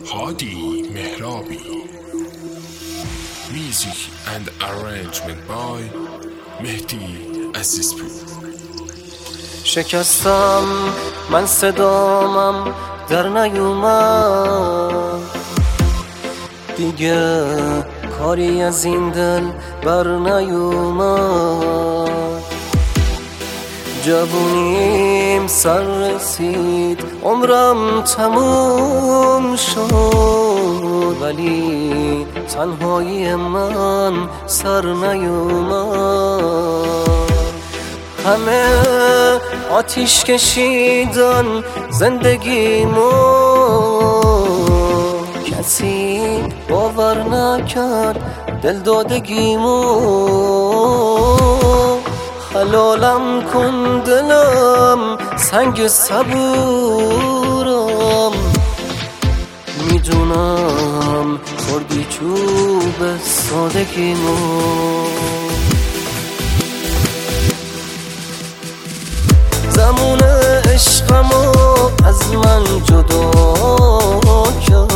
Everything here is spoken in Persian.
هادی مهرابی. Music and arrangement by مهدی عزیزپور. شکستم من صدامم در نیومد دیگه، کاری از این دل بر نیومد. جوونیم سر رسید، عمرم تموم شد، ولی تنهایی من سر نیومد. همه آتیش کشیدن زندگیمو، کسی باور نکرد دل دادگیمو. حلالم کن دلم سنگ صبورم، میدونم خوردی چوب سادگیمو. زمان عشقمو از من جدا کرد،